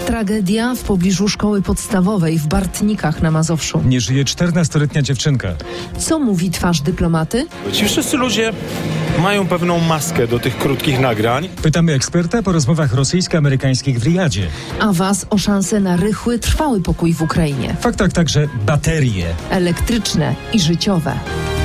Tragedia w pobliżu szkoły podstawowej w Bartnikach na Mazowszu. Nie żyje 14-letnia dziewczynka. Co mówi twarz dyplomaty? Ci wszyscy ludzie mają pewną maskę do tych krótkich nagrań. Pytamy eksperta po rozmowach rosyjsko-amerykańskich w Riyadzie. A was o szansę na rychły, trwały pokój w Ukrainie. W faktach także baterie. Elektryczne i życiowe.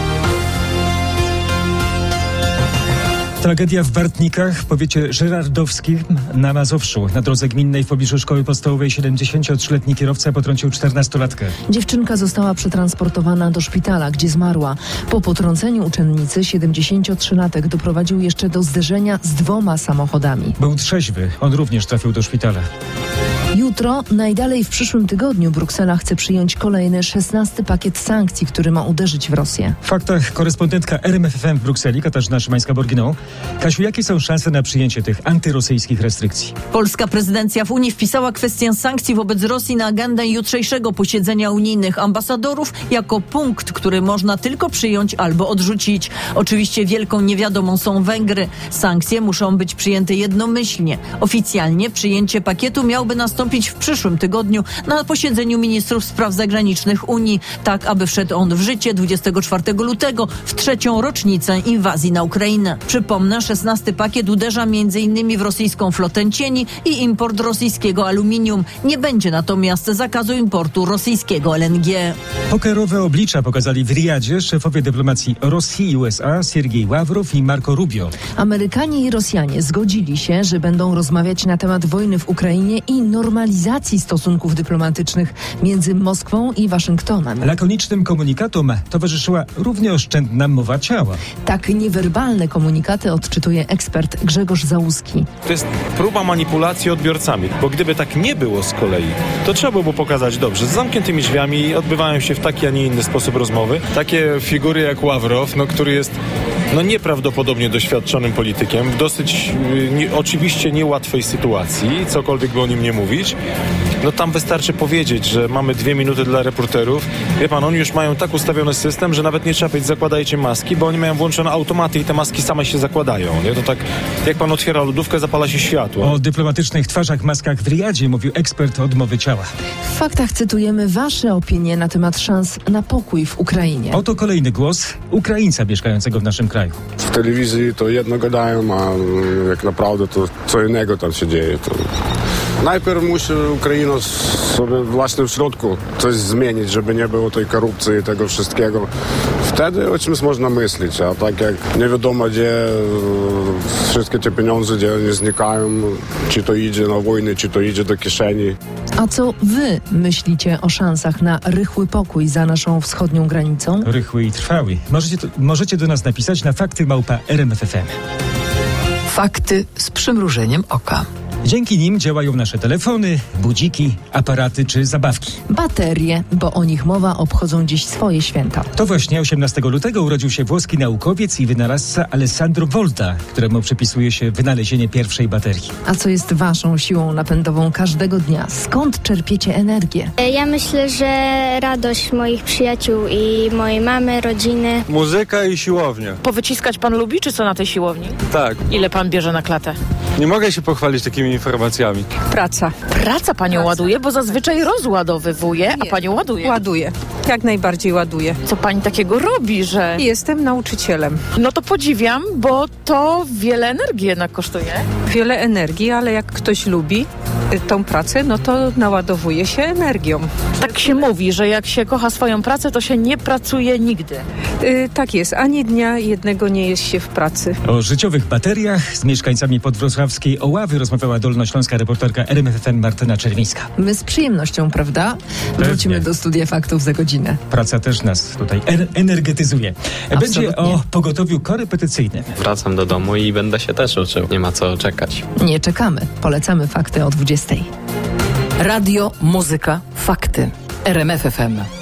Tragedia w Bartnikach w powiecie żyrardowskim na Mazowszu. Na drodze gminnej w pobliżu szkoły podstawowej 73-letni kierowca potrącił 14-latkę. Dziewczynka została przetransportowana do szpitala, gdzie zmarła. Po potrąceniu uczennicy 73-latek doprowadził jeszcze do zderzenia z 2 samochodami. Był trzeźwy. On również trafił do szpitala. Jutro, najdalej w przyszłym tygodniu, Bruksela chce przyjąć kolejny 16. pakiet sankcji, który ma uderzyć w Rosję. W faktach korespondentka RMFFM w Brukseli, Katarzyna Szymańska-Borginą. Kasiu, jakie są szanse na przyjęcie tych antyrosyjskich restrykcji? Polska prezydencja w Unii wpisała kwestię sankcji wobec Rosji na agendę jutrzejszego posiedzenia unijnych ambasadorów jako punkt, który można tylko przyjąć albo odrzucić. Oczywiście wielką niewiadomą są Węgry. Sankcje muszą być przyjęte jednomyślnie. Oficjalnie przyjęcie pakietu miałby nastąpić w przyszłym tygodniu na posiedzeniu ministrów spraw zagranicznych Unii, tak aby wszedł on w życie 24 lutego w 3. rocznicę inwazji na Ukrainę. Przypomnę, 16. pakiet uderza m.in. w rosyjską flotę cieni i import rosyjskiego aluminium. Nie będzie natomiast zakazu importu rosyjskiego LNG. Pokerowe oblicza pokazali w Riyadzie szefowie dyplomacji Rosji i USA Siergiej Ławrow i Marco Rubio. Amerykanie i Rosjanie zgodzili się, że będą rozmawiać na temat wojny w Ukrainie i normalizacji stosunków dyplomatycznych między Moskwą i Waszyngtonem. Lakonicznym komunikatom towarzyszyła równie oszczędna mowa ciała. Tak niewerbalne komunikaty odczytuje ekspert Grzegorz Załuski. To jest próba manipulacji odbiorcami, bo gdyby tak nie było z kolei, to trzeba było pokazać dobrze. Z zamkniętymi drzwiami odbywają się w taki, a nie inny sposób rozmowy. Takie figury jak Ławrow, który jest nieprawdopodobnie doświadczonym politykiem, w dosyć oczywiście niełatwej sytuacji, cokolwiek by o nim nie mówić. Tam wystarczy powiedzieć, że mamy 2 minuty dla reporterów. Wie pan, oni już mają tak ustawiony system, że nawet nie trzeba powiedzieć, zakładajcie maski, bo oni mają włączone automaty i te maski same się zakładają. Nie? To tak, jak pan otwiera lodówkę, zapala się światło. O dyplomatycznych twarzach, maskach w Riyadzie mówił ekspert od mowy ciała. W faktach cytujemy wasze opinie na temat szans na pokój w Ukrainie. Oto kolejny głos Ukraińca mieszkającego w naszym kraju. W telewizji to jedno gadają, a jak naprawdę to co innego tam się dzieje. Najpierw musi Ukraina sobie właśnie w środku coś zmienić, żeby nie było tej korupcji i tego wszystkiego. Wtedy o czymś można myśleć, a tak jak nie wiadomo gdzie wszystkie te pieniądze, gdzie one znikają, czy to idzie na wojnę, czy to idzie do kieszeni. A co wy myślicie o szansach na rychły pokój za naszą wschodnią granicą? Rychły i trwały. Możecie do nas napisać na fakty@rmf.fm. Fakty z przymrużeniem oka. Dzięki nim działają nasze telefony, budziki, aparaty czy zabawki. Baterie, bo o nich mowa, obchodzą dziś swoje święta. To właśnie 18 lutego urodził się włoski naukowiec i wynalazca Alessandro Volta, któremu przypisuje się wynalezienie pierwszej baterii. A co jest waszą siłą napędową każdego dnia? Skąd czerpiecie energię? Ja myślę, że radość moich przyjaciół i mojej mamy, rodziny. Muzyka i siłownia. Powyciskać pan lubi, czy co na tej siłowni? Tak. Ile pan bierze na klatę? Nie mogę się pochwalić takimi informacjami. Praca. Praca panią ładuje, bo zazwyczaj rozładowywuje, a panią ładuje. Ładuję. Jak najbardziej ładuję. Co pani takiego robi, że... Jestem nauczycielem. No to podziwiam, bo to wiele energii jednak kosztuje. Wiele energii, ale jak ktoś lubi tą pracę, no to naładowuje się energią. Tak się mówi, że jak się kocha swoją pracę, to się nie pracuje nigdy. Tak jest. Ani dnia jednego nie jest się w pracy. O życiowych bateriach z mieszkańcami podwrocławskiej Oławy rozmawiała dolnośląska reporterka RMFFM Martyna Czerwińska. My z przyjemnością, prawda? Wrócimy do studia faktów za godzinę. Praca też nas tutaj energetyzuje. Absolutnie. Będzie o pogotowiu korepetycyjnym. Wracam do domu i będę się też uczył. Nie ma co czekać. Nie czekamy. Polecamy fakty o 20:00. Radio, muzyka, fakty. RMF FM.